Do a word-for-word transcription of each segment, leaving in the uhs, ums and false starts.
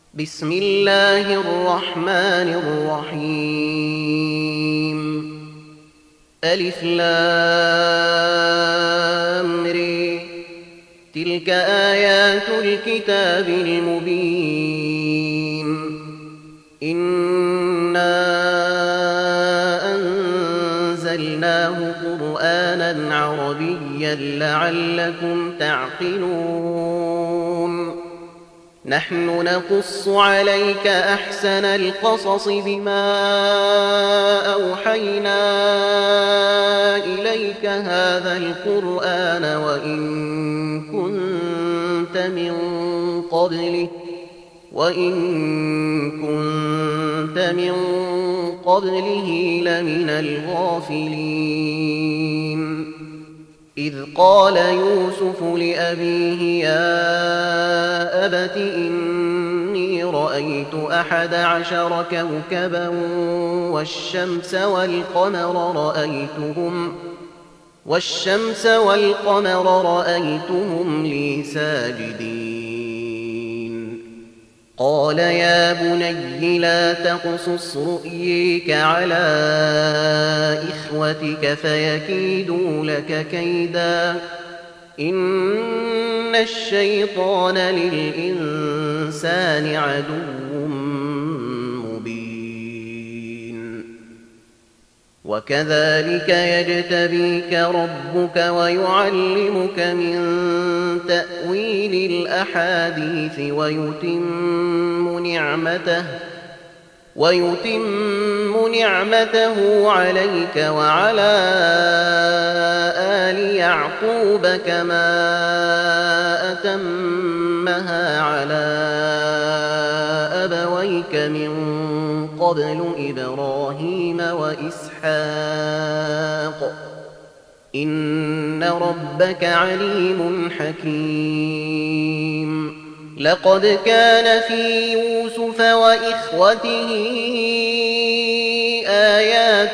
بسم الله الرحمن الرحيم. ألف لام ر. تلك آيات الكتاب المبين. إنا أنزلناه قرآنا عربيا لعلكم تعقلون. نحن نقص عليك أحسن القصص بما أوحينا إليك هذا القرآن وإن كنت من قبله وإن كنت من قبله لمن الغافلين. إذ قال يوسف لأبيه يا أبت إني رأيت أحد عشر كوكبا والشمس والقمر رأيتهم والشمس والقمر رأيتهم لي ساجدين. قال يا بني لا تقصص رؤيك على إخوتك فيكيدوا لك كيدا إن الشيطان للإنسان عدو مبين. وكذلك يجتبيك ربك ويعلمك من تأويل الأحاديث ويتم نعمته ويتم نعمته عليك وعلى آل يعقوب كما أتمها على أبويك من قبل إبراهيم وإسحاق إن ربك عليم حكيم. لقد كان في يوسف وإخوته آيات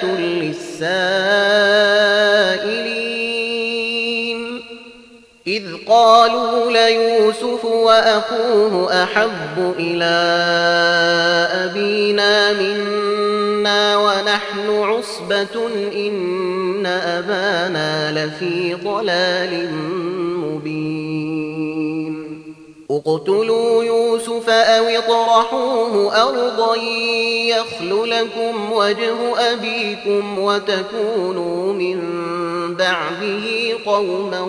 للسائلين إذ قالوا ليوسف وأخوه أحب إلى أبينا منا ونحن عصبة إن أبانا لفي ضلال مبين. اقتلوا يوسف أو اطرحوه أرضا يخل لكم وجه أبيكم وتكونوا من بعده قوما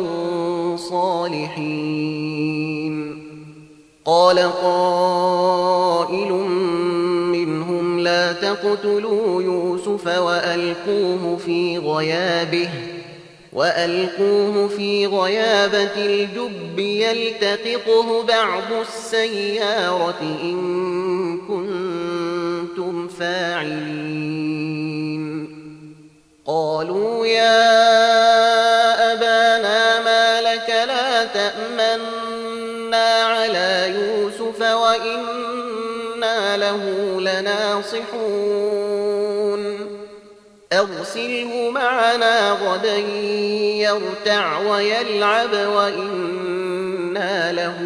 صالحين. قال قائل منهم لا تقتلوا يوسف وألقوه في غيابه وألقوه في غيابة الجب يلتقطه بعض السيارة إن كنتم فاعلين. قالوا يا أبانا ما لك لا تأمنا على يوسف وإنا له لناصحون. أرسله معنا غدا يرتع ويلعب وإنا له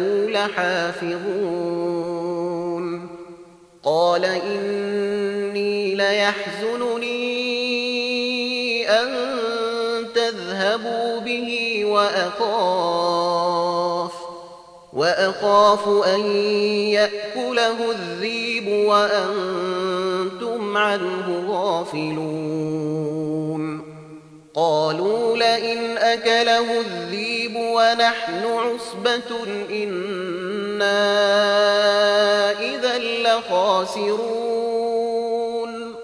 لحافظون. قال إني ليحزنني أن تذهبوا به وأخاف وأخاف أن يأكله الذئب وأنتم عنه غافلون. قالوا لئن أكله الذئب ونحن عصبة إنا إذا لخاسرون.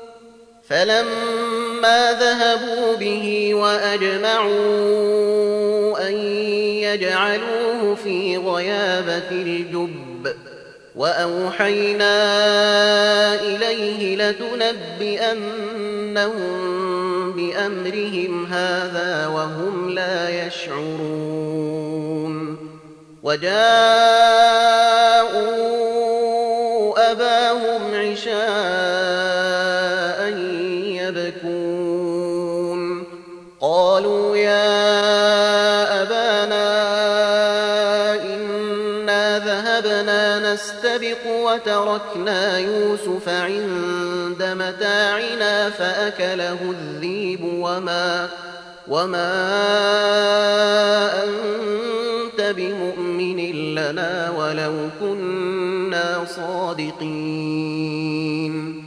فلما ذهبوا به وأجمعوا أن يجعلوه في غيابة الجب وأوحينا إليه لتنبئنهم بأمرهم هذا وهم لا يشعرون. وجاءوا أباهم عشاء يبكون. قالوا يا أبانا إنا ذهبنا نستبق نستبق وتركنا يوسف عند متاعنا فأكله الذئب وما, وما أنت بمؤمن لنا ولو كنا صادقين.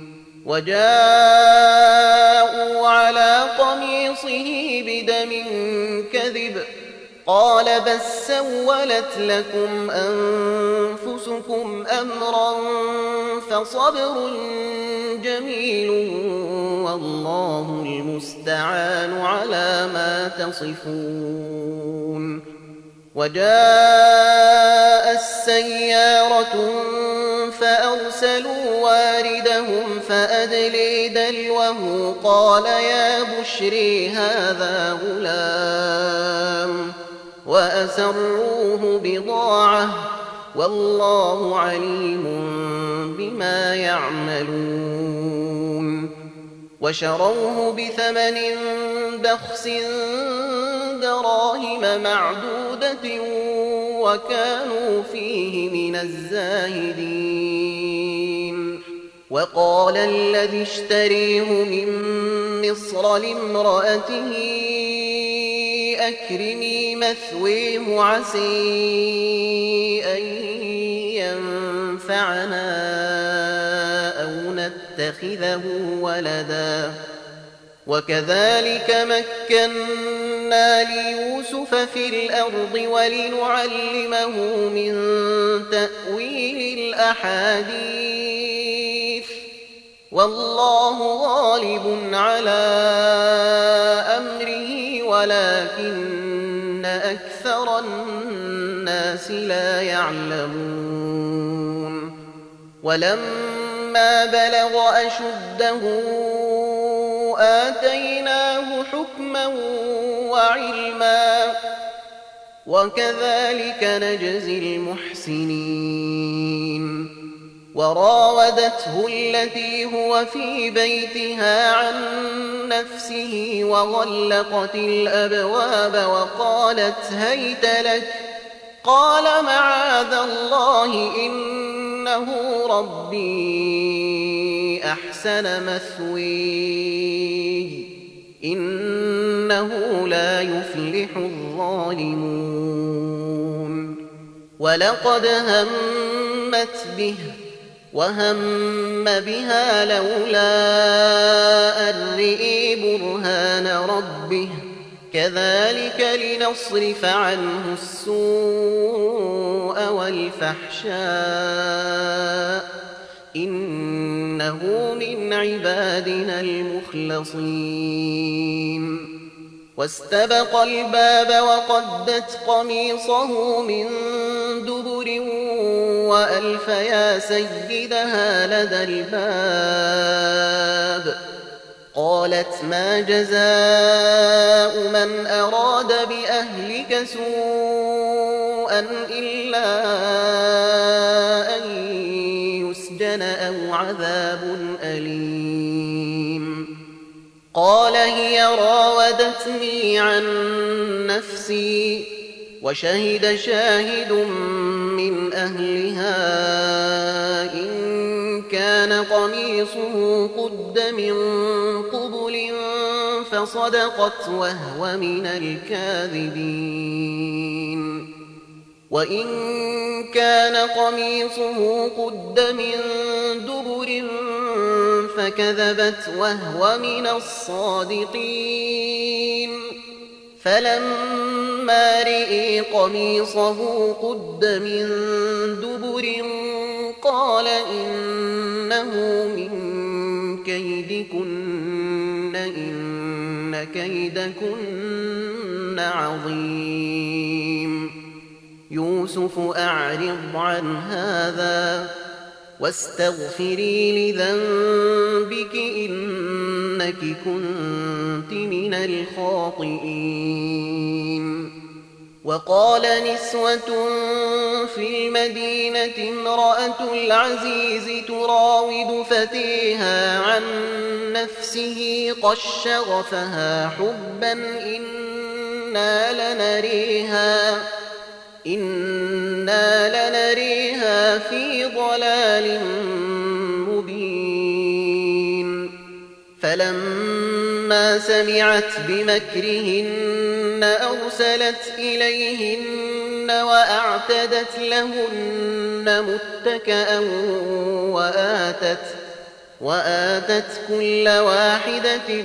وجاءوا على قميصه بدم كذب قال بل سولت لكم أنفسكم أمرا فصبر جميل والله المستعان على ما تصفون. وجاء السيارة فأرسلوا واردهم فأدلي دلوه قال يا بشري هذا غلام وأسروه بضاعة والله عليم بما يعملون. وشروه بثمن بخس دراهم معدودة وكانوا فيه من الزاهدين. وقال الذي اشتريه من مصر لامرأته أكرمي مثويه عسى أن ينفعنا أو نتخذه ولدا وكذلك مكنا ليوسف في الأرض ولنعلمه من تأويل الأحاديث والله غالب على أمره ولكن أكثر الناس لا يعلمون. ولما بلغ أشده آتيناه حكما وعلما وكذلك نجزي المحسنين. وراودته التي هو في بيتها عن نفسه وغلقت الأبواب وقالت هيت لك قال معاذ الله إنه ربي أحسن مثوي إنه لا يفلح الظالمون. ولقد همت به وهم بها لولا أن رئي برهان ربه كذلك لنصرف عنه السوء والفحشاء إنه من عبادنا المخلصين. واستبق الباب وقدت قميصه من دبر وألف يا سيدها لدى الباب قالت ما جزاء من أراد بأهلك سوءا إلا أن يسجن أو عذاب أليم. قال هي راودتني عن نفسي وشهد شاهد من أهلها إن كان قميصه قد من قبل فصدقت وهو من الكاذبين وإن كان قميصه قد من دبر فكذبت وهو من الصادقين. فلما رئي قميصه قد من دبر قال إنه من كيدكن إن كيدكن عظيم. يوسف أعرض عن هذا واستغفري لذنبك إنك كنت من الخاطئين. وقال نسوة في المدينة امرأة العزيز تراود فتيها عن نفسه قد شغفها حبا إنا لنريها إنا لنريها في ضلال مبين فلما سمعت بمكرهن أرسلت إليهن وأعتدت لهن متكأ وآتت, وآتت كل واحدة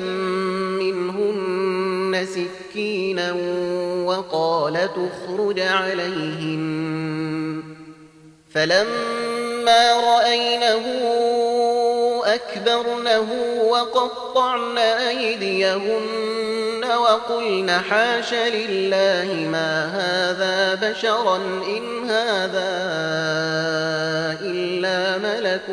منهن سكينا وقالت اخرج عليهن فلما رأينه أكبرنه وقطعن أيديهن وقلن حاش لله ما هذا بشرا إن هذا إلا ملك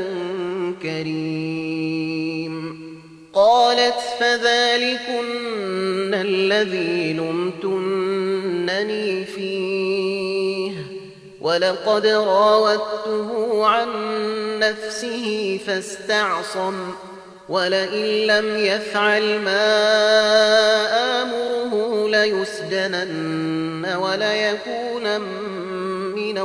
كريم قالت فذلكن الذي لمتنني فيه ولقد راودته عن نفسه فاستعصم ولئن لم يفعل ما آمره ليسجنن وليكونن من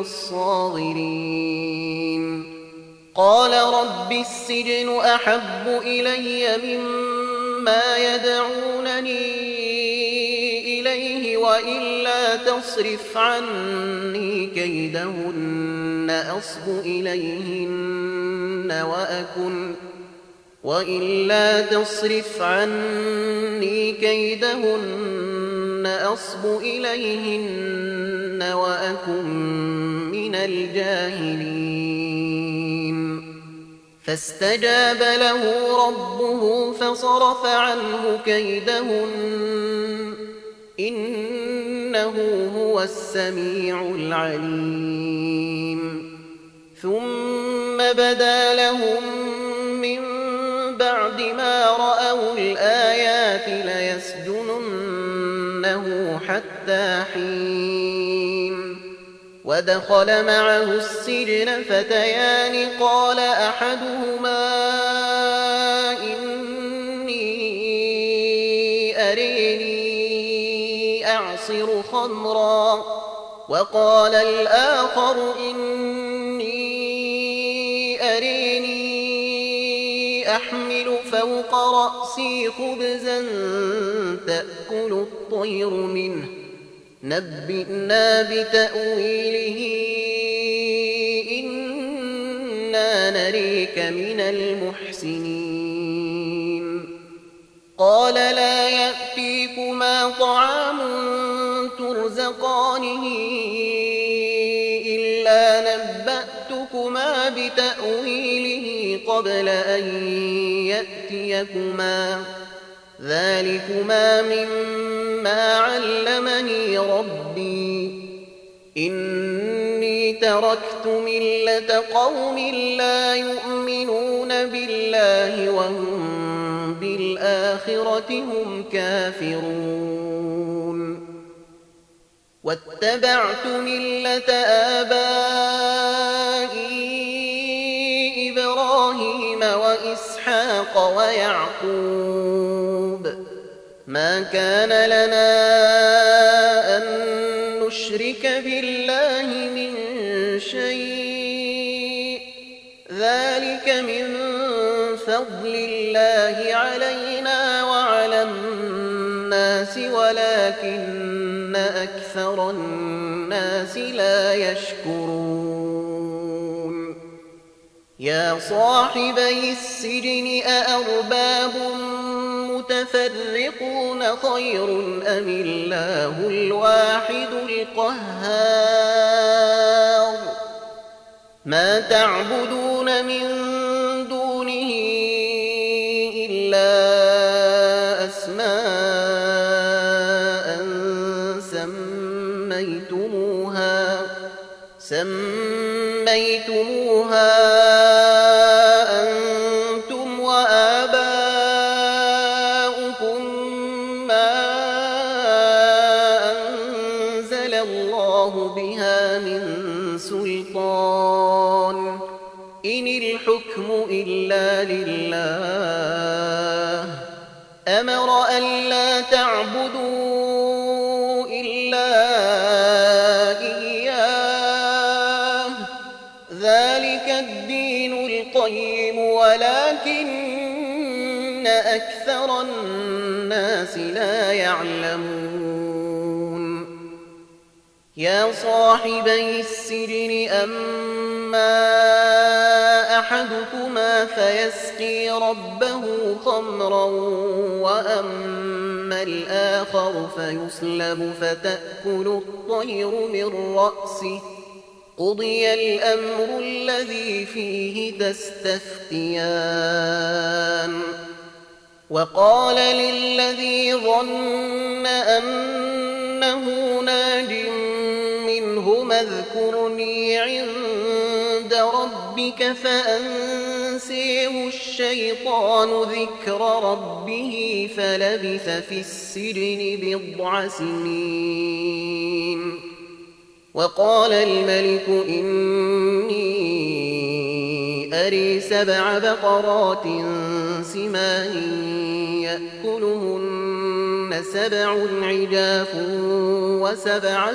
الصاغرين قال رب السجن أحب إلي مما يدعونني إليه وإلا تصرف عني كيدهن أصب إليهن وأكن وإلا تصرف عني كيدهن أصب إليهن وأكن من الجاهلين فاستجاب له ربه فصرف عنه كيدهن إنه هو السميع العليم ثم بدا لهم من بعد ما رأوا الآيات ليسجننه حتى حين ودخل معه السجن فتيان قال أحدهما إني أريني أعصر خمرا وقال الآخر إني أريني أحمل فوق رأسي خبزا تأكل الطير منه نبئنا بتأويله إنا نريك من المحسنين قال لا يأتيكما طعام ترزقانه إلا نبأتكما بتأويله قبل أن يأتيكما ذلكما مما علمني ربي إني تركت ملة قوم لا يؤمنون بالله وهم بالآخرة هم كافرون واتبعت ملة آبائي إبراهيم وإسحاق ويعقوب ما كان لنا أن نشرك بالله من شيء ذلك من فضل الله علينا وعلى الناس ولكن أكثر الناس لا يشكرون يا صاحبي السجن أأرباب متفرقون خير أم الله الواحد القهار ما تعبدون من دونه إلا أسماء سميتموها سميتموها أنتم وآباؤكم ما أنزل الله بها من سلطان إن الحكم إلا لله أمر ألا تعبدوا إلا إياه القيم ولكن أكثر الناس لا يعلمون يا صاحبي السجن أما أحدكما فيسقي ربه خمرا وأما الآخر فيصلب فتأكل الطير من رأسه قضي الأمر الذي فيه تستفتيان وقال للذي ظن أنه ناج منهما اذكرني عند ربك فأنسيه الشيطان ذكر ربه فلبث في السجن بضع سنين وقال الملك إني أري سبع بقرات سمان يأكلهن سبع عجاف وسبع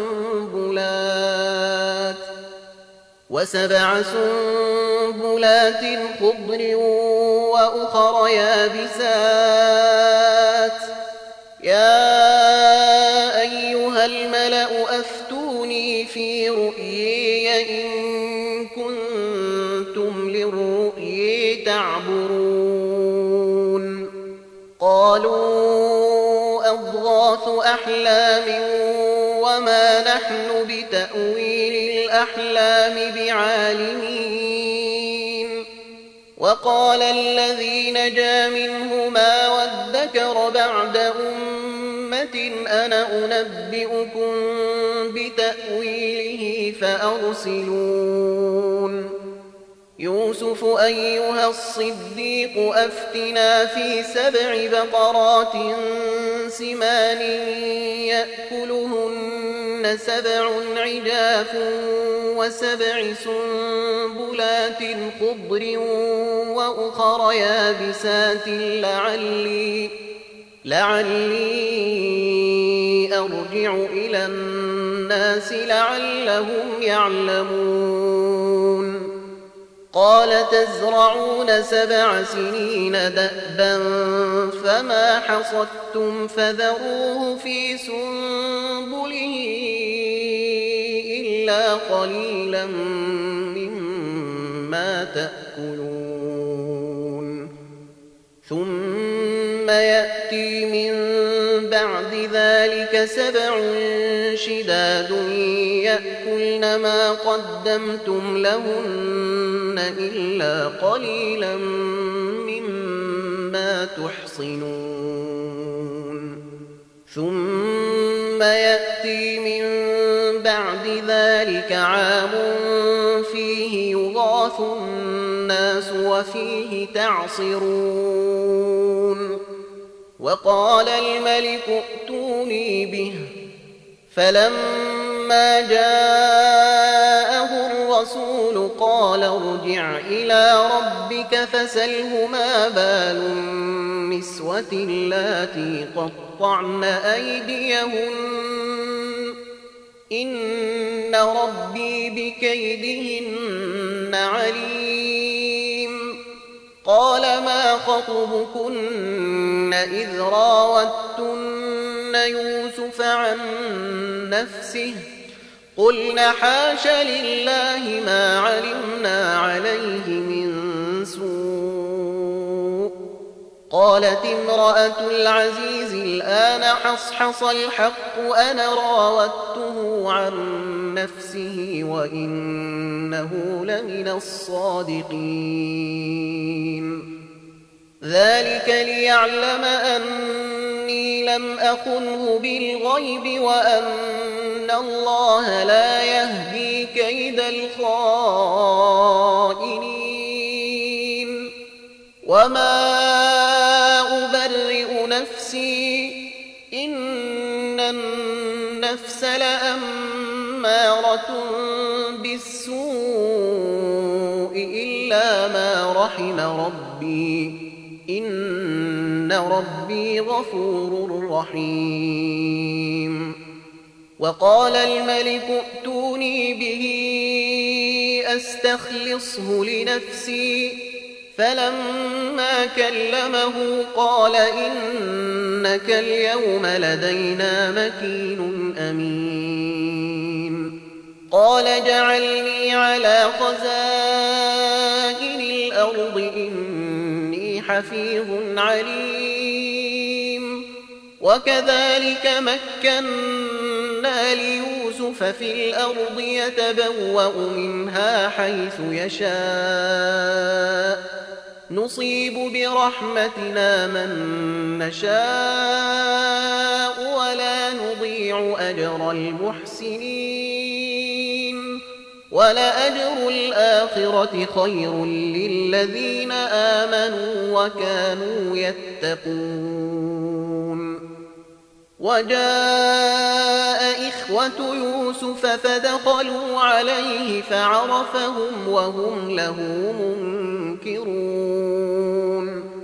سنبلات وسبع سنبلات خضر وأخر يابسات يا أيها الملأ أفتوني في رؤيي إن كنتم للرؤيا تعبرون قالوا أضغاث أحلام وما نحن بتأويل الأحلام بعالمين وقال الذي نجا منهما وادكر بعد أمة أنا أنبئكم بتأويله فأرسلون يوسف أيها الصديق أفتنا في سبع بقرات سمان يأكلهن سبع عجاف وسبع سنبلات خضر وأخر يابسات لعلي لعلي أرجع إلى الناس لعلهم يعلمون قال تزرعون سبع سنين دأبا فما حصدتم فذروه في سنبله إلا قليلا مما تأكلون ثم يأتي من بعد ذلك سبع شداد يأكلن ما قدمتم لهن إلا قليلا مما تحصنون ثم يأتي من بعد ذلك عام فيه يغاث الناس وفيه تعصرون وقال الملك ائتوني به فلما جاءه الرسول قال ارجع إلى ربك فسله ما بال النسوة اللاتي قطعن أيديهن إن ربي بكيدهن عليم قال ما خطبكن إذ راوتن يوسف عن نفسه قلنا حاش لله ما علمنا عليه من سوء قالت امرأة العزيز الآن حصحص الحق أنا راودته عن نفسه وإنه لمن الصادقين ذلك ليعلم أني لم أخنه بالغيب وأن الله لا يهدي كيد الخائنين وما أبرئ نفسي إن النفس لأمارة بالسوء إلا ما رحم ربي إن ربي غفور رحيم وقال الملك ائتوني به أستخلصه لنفسي فلما كلمه قال إنك اليوم لدينا مكين أمين قال اجعلني على خزائن الأرض إني حفيظ عليم وكذلك مكنا ليوسف في الأرض يتبوأ منها حيث يشاء نصيب برحمتنا من نشاء ولا نضيع أجر المحسنين ولأجر الآخرة خير للذين آمنوا وكانوا يتقون وجاء إخوة يوسف فدخلوا عليه فعرفهم وهم له منكرون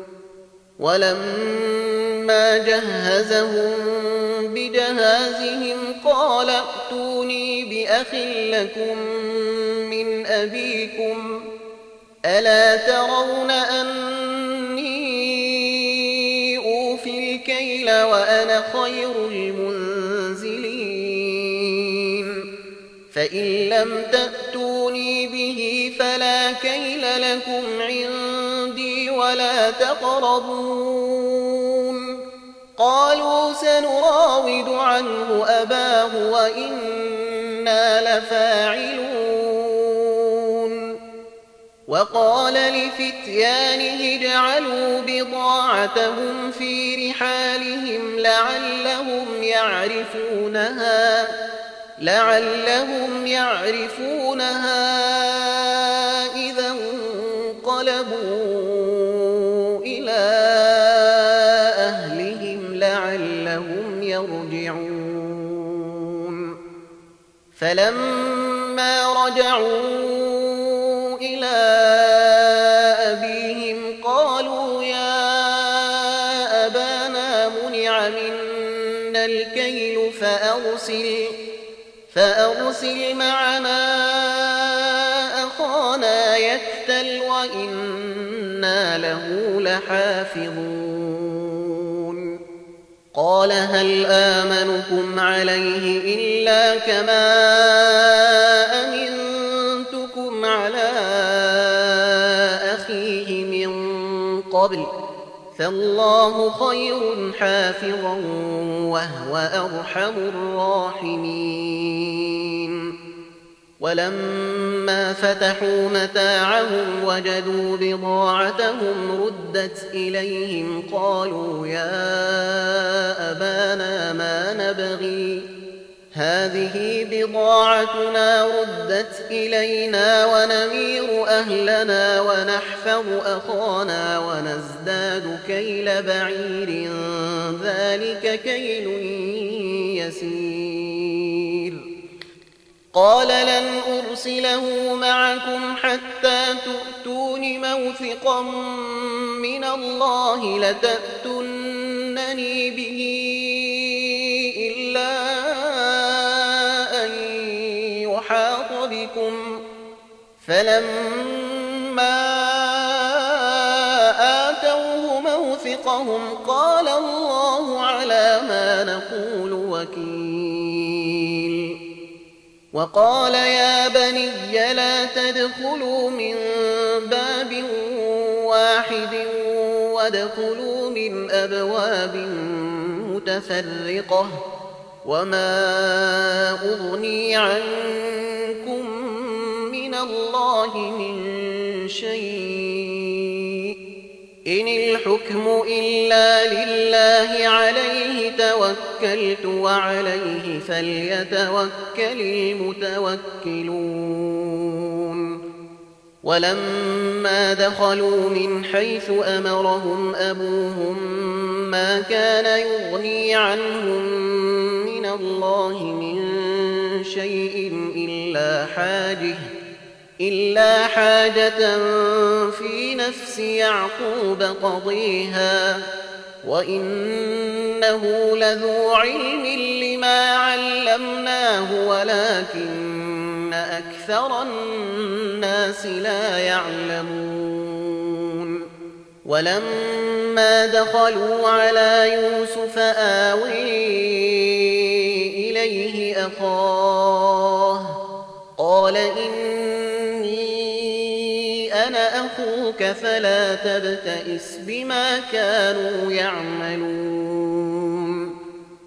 ولما جهزهم بجهازهم قال ائتوني بأخ لكم من أبيكم ألا ترون أني أوفي الكيل وأنا خير المنزلين فإن لم تأتوني به فلا كيل لكم عندي ولا تقربون قالوا سنراود عنه أباه وإنا لفاعلون وقال لفتيانه اجعلوا بضاعتهم في رحالهم لعلهم يعرفونها لعلهم يعرفونها إذا انقلبوا إلى أهلهم لعلهم يرجعون فلما رجعوا إلى أبيهم قالوا يا أبانا منع منا الكيل فأرسل فأرسل معنا أخانا يكتل وإنا له لحافظون قال هل آمنكم عليه إلا كما أمنتكم على أخيه من قبل فالله خير حافظا وهو أرحم الراحمين ولما فتحوا متاعهم وجدوا بضاعتهم ردت إليهم قالوا يا أبانا ما نبغي هذه بضاعتنا ردت إلينا ونمير أهلنا ونحفظ أخانا ونزداد كيل بعير ذلك كيل يسير قال لن أرسله معكم حتى تؤتون موثقا من الله لتأتونني به إلا أن يحاط بكم فلما آتوه موثقهم قال الله على ما نقول وكيل وقال يا بني لا تدخلوا من باب واحد وادخلوا من أبواب متفرقة وما أغني عنكم من الله من شيء إن الحكم إلا لله عليه توكلت وعليه فليتوكل المتوكلون ولما دخلوا من حيث أمرهم أبوهم ما كان يغني عنهم من الله من شيء إلا حاجة إلا حاجة في نفس يعقوب قضيها وإنه لذو علم لما علمناه ولكن أكثر الناس لا يعلمون ولما دخلوا على يوسف آوي إليه أخاه قال إني أنا أخوك فلا تبتئس بما كانوا يعملون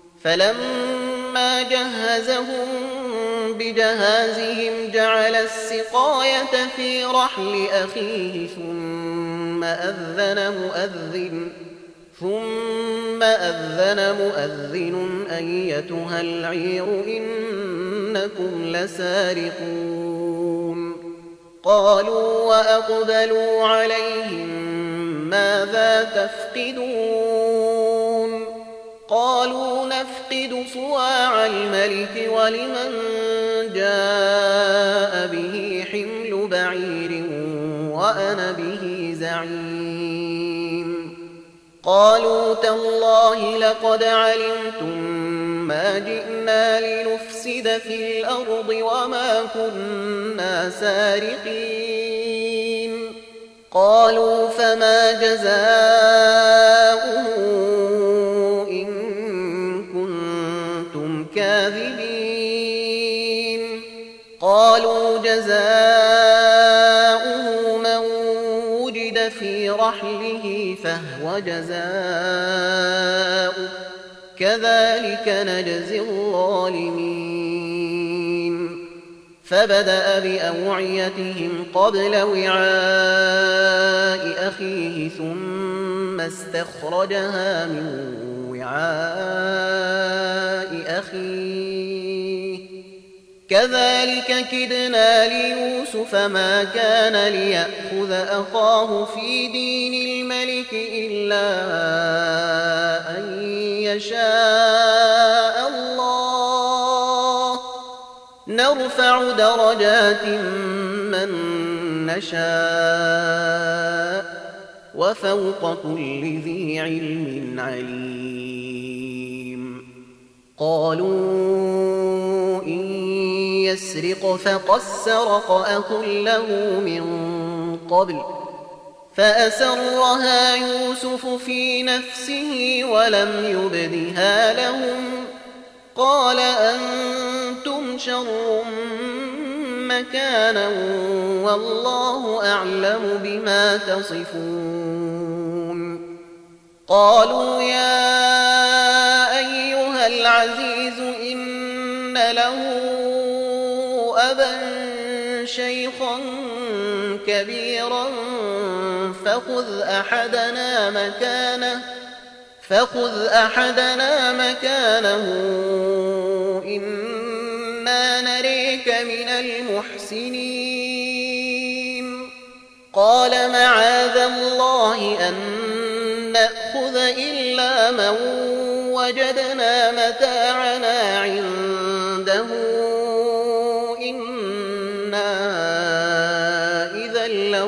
فلما جهزهم بجهازهم جعل السقاية في رحل أخيه ثم أذن مؤذن ثم أذن مؤذن أيتها العير إنكم لسارقون قالوا وأقبلوا عليهم ماذا تفقدون قالوا نفقد صواع الملك ولمن جاء به حمل بعير وأنا به زعيم قالوا تالله لقد علمتم ما جئنا لنفسد في الأرض وما كنا سارقين قالوا فما جزاؤه إن كنتم كاذبين قالوا جزاؤه من وجد في رحله فهو جزاؤه كذلك نجزي الظالمين فبدأ بأوعيتهم قبل وعاء أخيه ثم استخرجها من وعاء أخيه كذلك كدنا ليوسف ما كان ليأخذ أخاه في دين الملك إلا أن يشاء الله نرفع درجات من نشاء وفوق كل ذي علم عليم قالوا إن يسرق فقد سرق أخ له من قبل فأسرها يوسف في نفسه ولم يبدها لهم قال أنتم شر مكانا والله أعلم بما تصفون قالوا يا أيها العزيز إن له أبا شيخا كبيرا فخذ أحدنا مكانه فخذ أحدنا مكانه إنا نريك من المحسنين قال معاذ الله أن نأخذ إلا من وجدنا متاعنا عنده إنا إذا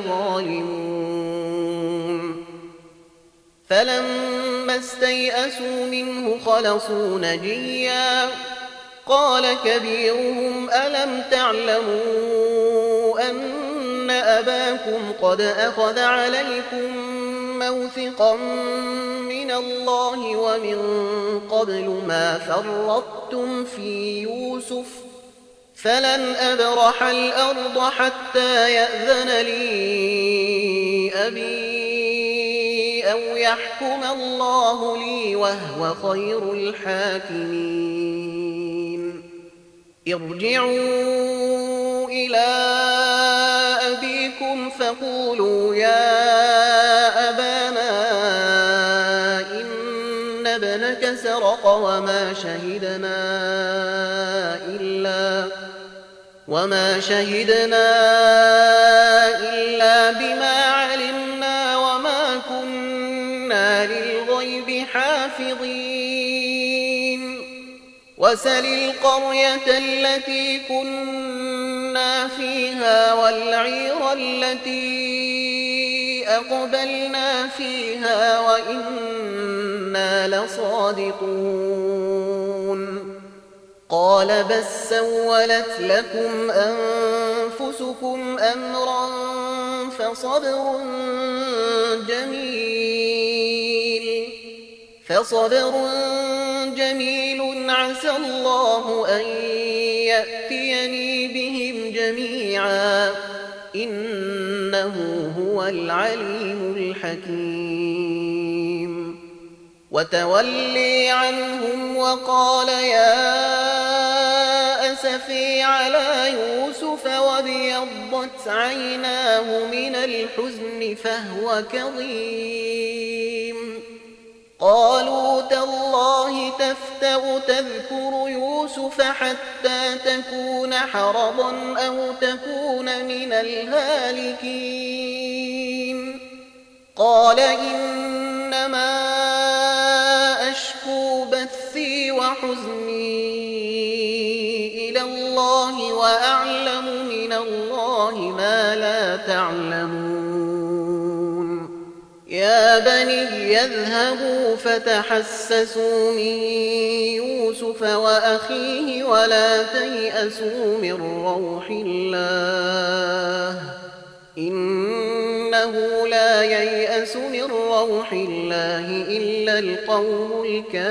لظالمون فلما استيئسوا منه خلصوا نجيا قال كبيرهم ألم تعلموا أن أباكم قد أخذ عليكم موثقا من الله ومن قبل ما فرطتم في يوسف فلن أبرح الأرض حتى يأذن لي أبي أو يحكم الله لي وهو خير الحاكمين ارجعوا إلى أبيكم فقولوا يا أبانا إن ابنك سرق وما شهدنا إلا وما شهدنا إلا بما علمنا وما كنا للغيب حافظين وسل القرية التي كنا فيها والعير التي أقبلنا فيها وإنا لصادقون قال بل سولت لكم أنفسكم أمرا فصبر جميل فصبر جميل عسى الله أن يأتيني بهم جميعا إنه هو العليم الحكيم وتولي عنهم وقال يا أسفي على يوسف وابيضت عيناه من الحزن فهو كظيم قالوا تالله تفتأ تذكر يوسف حتى تكون حرضا أو تكون من الهالكين قال إنما أشكو بثي وحزني إلى الله وأعلم من الله ما لا تعلمون يا بني يذهبوا فتحسسوا من يوسف وأخيه ولا تيأسوا من روح الله إنه لا ييأس من روح الله إلا القوم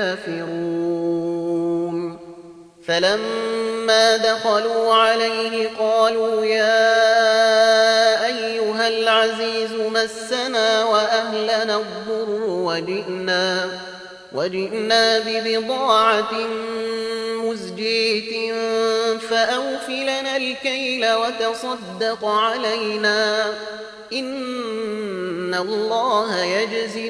الكافرون فلما دخلوا عليه قالوا يا أيها العزيز مسنا وأهلنا الضر وجئنا, وجئنا ببضاعة مزجية فأوف لنا الكيل وتصدق علينا إن الله يجزي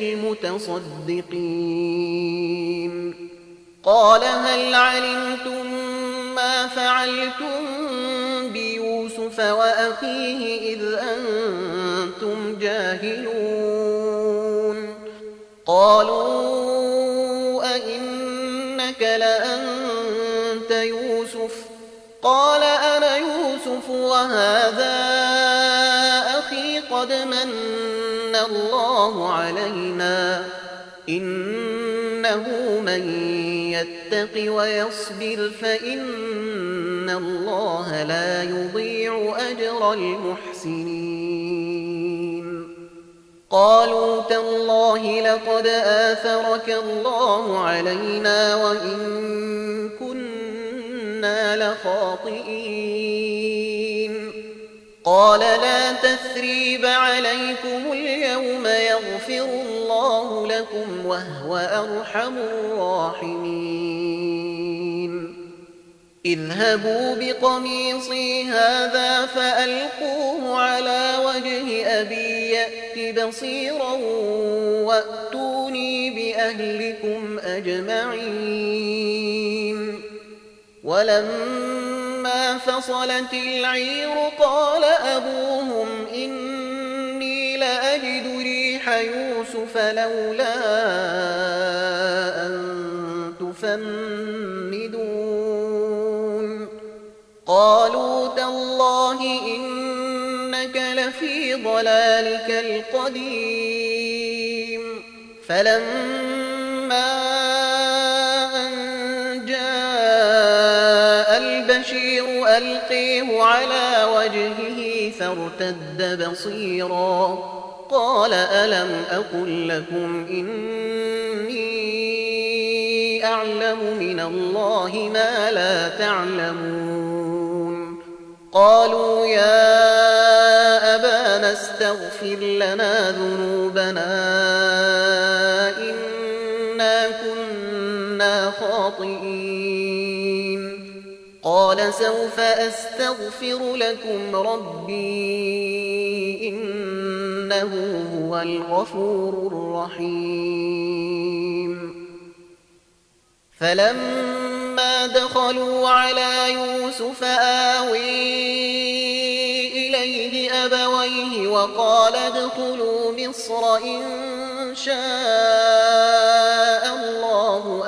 المتصدقين قال هل علمتم ما فعلتم بيوسف وأخيه إذ أنتم جاهلون قالوا أئنك لأنت يوسف قال أنا يوسف وهذا أخي قد من الله علينا إنه من يتق ويصبر فإن الله لا يضيع أجر المحسنين قالوا تالله لقد آثرك الله علينا وإن كنا لخاطئين قال لا تثريب عليكم اليوم يغفر الله لكم وهو أرحم الراحمين اذهبوا بقميصي هذا فألقوه على وجه أبي يأت بصيرا وأتوني بأهلكم أجمعين ولما فصلت العير قال أبوهم إني لأجد ريح يوسف لولا أن تفندون قالوا تالله إنك لفي ضلالك القديم فلما البشير ألقيه على وجهه فارتد بصيرا قال ألم أقل لكم إني أعلم من الله ما لا تعلمون قالوا يا أبانا استغفر لنا ذنوبنا إنا كنا خاطئين قال سوف أستغفر لكم ربي إنه هو الغفور الرحيم فلما دخلوا على يوسف آوي إليه أبويه وقال ادخلوا مصر إن شاء الله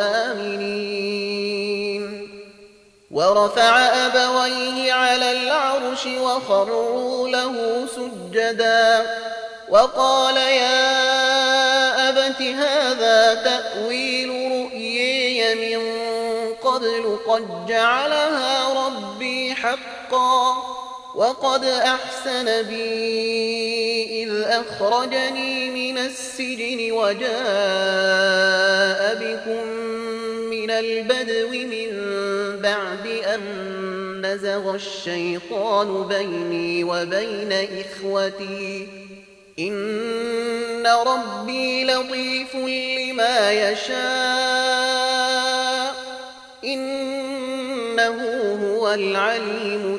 آمنين ورفع أبويه على العرش وخروا له سجدا وقال يا أبت هذا تأويل رؤيي من قبل قبل قد جعلها ربي حقا وقد أحسن بي إذ أخرجني من السجن وجاء بكم من البدو من بعد أن نزغ الشيطان بيني وبين إخوتي إن ربي لطيف لما يشاء إنه هو العليم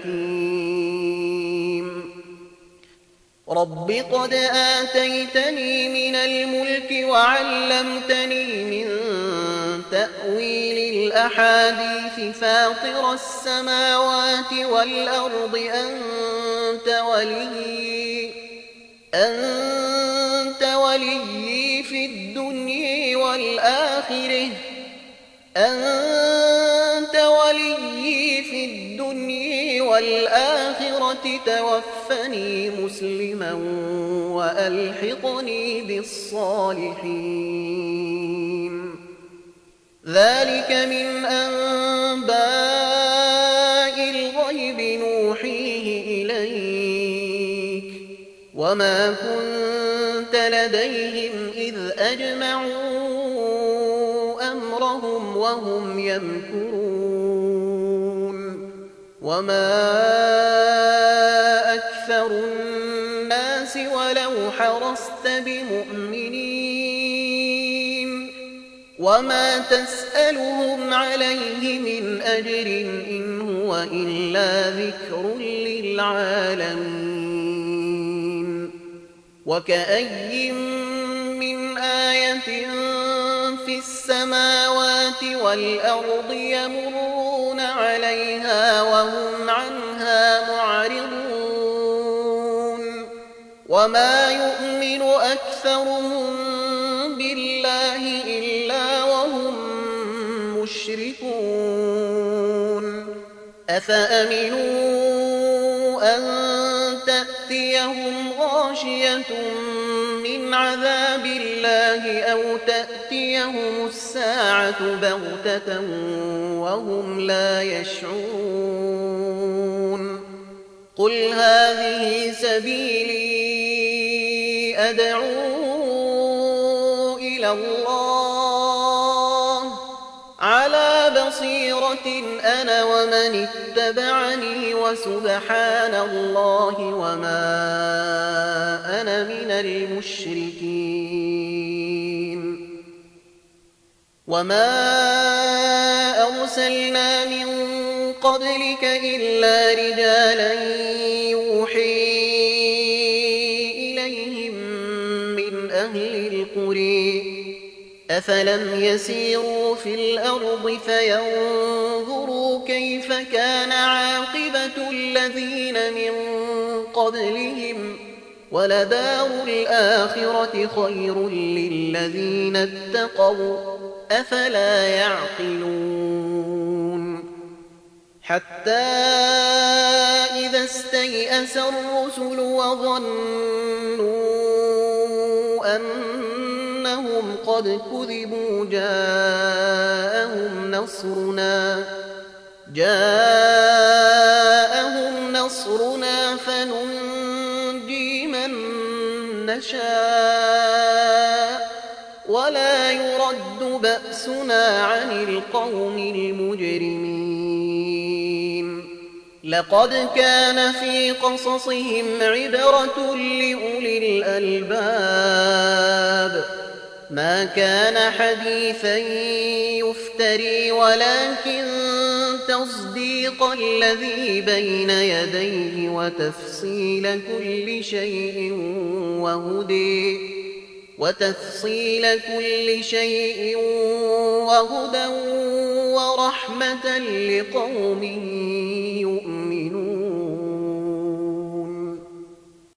الحكيم رب قد آتيتني من الملك وعلمتني من تأويل الأحاديث فاطر السماوات والأرض أنت ولي أنت ولي في الدنيا والآخرة أنت ولي في الدنيا والآخرة توفني مسلما وألحقني بالصالحين ذلك من أنباء الغيب نوحيه إليك وما كنت لديهم إذ أجمعوا أمرهم وهم يمكرون وما أكثر الناس ولو حرصت بمؤمنين وما تسألهم عليه من أجر إن هو إلا ذكر للعالمين وكأي من آية في السماوات والأرض يمرون عليها وهم عنها معرضون وما يؤمن أكثرهم بالله إلا وهم مشركون أفأمنوا أن تأتيهم غاشية من عذاب الله أو تأتيهم الساعة بغتة وهم لا يشعرون قل هذه سبيلي أدعو إلى الله على بصيرة أنا ومن اتبعني وسبحان الله وما أنا من المشركين وما أرسلنا من قبلك إلا رجالا يوحي إليهم من أهل القرى أفلم يسيروا في الأرض فينظروا كيف كان عاقبة الذين من قبلهم ولدار الآخرة خير للذين اتقوا أفلا يعقلون حتى إذا استيأس الرسل وظنوا أنهم قد كذبوا جاءهم نصرنا جاءهم نصرنا فننجي من نشاء ولا يرد بأسنا عن القوم المجرمين لقد كان في قصصهم عبرة لأولي الألباب ما كان حديثا يفتري ولكن تصديق الذي بين يديه وتفصيل كل شيء وهدي وتفصيل كل شيء وهدى ورحمة لقوم يؤمنون